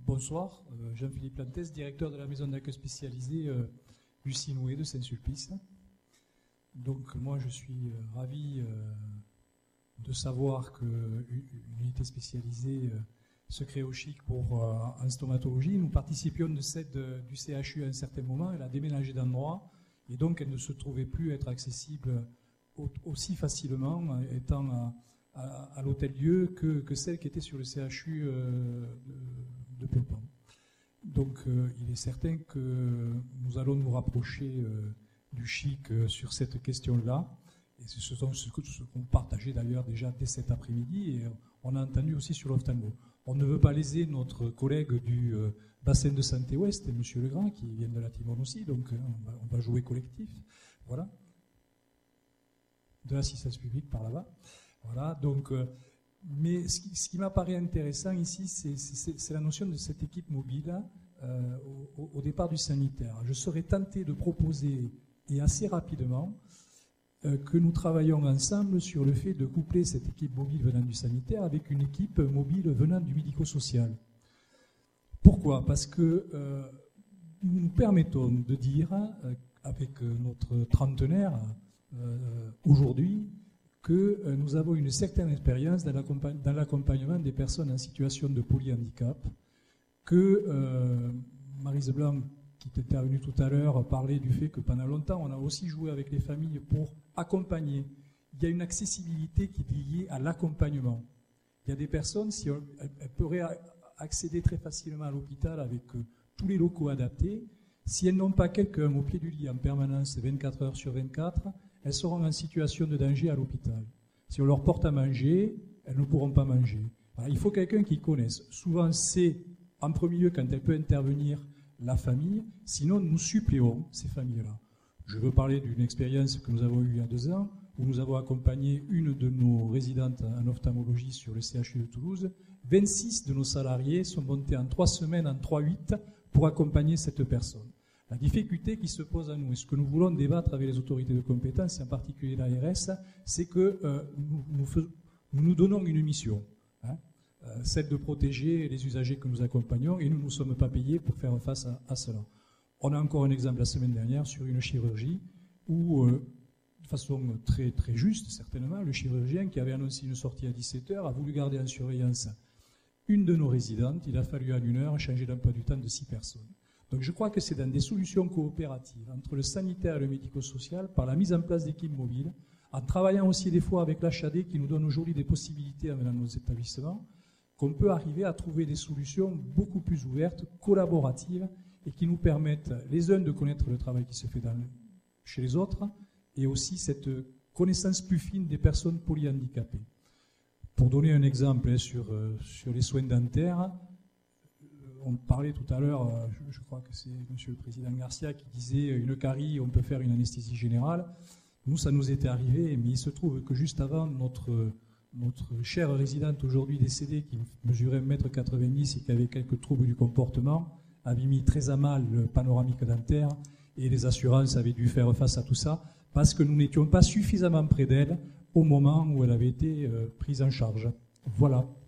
Bonsoir, Jean-Philippe Lantès, directeur de la maison d'accueil spécialisée Lucie Noué de Saint-Sulpice. Donc moi je suis ravi de savoir qu'une unité spécialisée se crée au Chic pour en stomatologie. Nous participions de celle du CHU à un certain moment, elle a déménagé d'endroit et donc elle ne se trouvait plus être accessible aussi facilement, étant à l'hôtel-lieu que celle qui était sur le CHU de Piompin. Donc il est certain que nous allons nous rapprocher du Chic sur cette question-là. Et c'est ce qu'on partageait d'ailleurs déjà dès cet après-midi et on a entendu aussi sur l'ophtalmo. On ne veut pas léser notre collègue du bassin de santé ouest, M. Legrand, qui vient de la Timone aussi, donc on va jouer collectif. Voilà. De l'assistance publique par là-bas. Voilà, donc, mais ce qui m'apparaît intéressant ici, c'est la notion de cette équipe mobile au départ du sanitaire. Je serais tenté de proposer, et assez rapidement, que nous travaillons ensemble sur le fait de coupler cette équipe mobile venant du sanitaire avec une équipe mobile venant du médico-social. Pourquoi ? Parce que nous nous permettons de dire, avec notre trentenaire aujourd'hui, que nous avons une certaine expérience dans l'accompagnement des personnes en situation de polyhandicap, que Maryse Blanc, qui est intervenue tout à l'heure, parlait du fait que pendant longtemps, on a aussi joué avec les familles pour accompagner. Il y a une accessibilité qui est liée à l'accompagnement. Il y a des personnes, si elles pourraient accéder très facilement à l'hôpital avec tous les locaux adaptés, si elles n'ont pas quelqu'un au pied du lit en permanence 24 heures sur 24, elles seront en situation de danger à l'hôpital. Si on leur porte à manger, elles ne pourront pas manger. Alors, il faut quelqu'un qui connaisse. Souvent, c'est en premier lieu quand elle peut intervenir la famille, sinon nous suppléons ces familles-là. Je veux parler d'une expérience que nous avons eue il y a 2 ans, où nous avons accompagné une de nos résidentes en ophtalmologie sur le CHU de Toulouse. 26 de nos salariés sont montés en 3 semaines, en 3-8, pour accompagner cette personne. La difficulté qui se pose à nous, et ce que nous voulons débattre avec les autorités de compétence, et en particulier l'ARS, c'est que nous donnons une mission, celle de protéger les usagers que nous accompagnons, et nous ne sommes pas payés pour faire face à cela. On a encore un exemple la semaine dernière sur une chirurgie où, de façon très, très juste certainement, le chirurgien qui avait annoncé une sortie à 17h a voulu garder en surveillance une de nos résidentes. Il a fallu en 1 heure changer d'emploi du temps de 6 personnes. Donc je crois que c'est dans des solutions coopératives entre le sanitaire et le médico-social, par la mise en place d'équipes mobiles, en travaillant aussi des fois avec l'HAD qui nous donne aujourd'hui des possibilités dans nos établissements, qu'on peut arriver à trouver des solutions beaucoup plus ouvertes, collaboratives, et qui nous permettent les uns de connaître le travail qui se fait chez les autres, et aussi cette connaissance plus fine des personnes polyhandicapées. Pour donner un exemple sur les soins dentaires, on parlait tout à l'heure, je crois que c'est Monsieur le Président Garcia qui disait une carie, on peut faire une anesthésie générale. Nous, ça nous était arrivé, mais il se trouve que juste avant, notre chère résidente aujourd'hui décédée, qui mesurait 1,90 m et qui avait quelques troubles du comportement, avait mis très à mal le panoramique dentaire et les assurances avaient dû faire face à tout ça parce que nous n'étions pas suffisamment près d'elle au moment où elle avait été prise en charge. Voilà.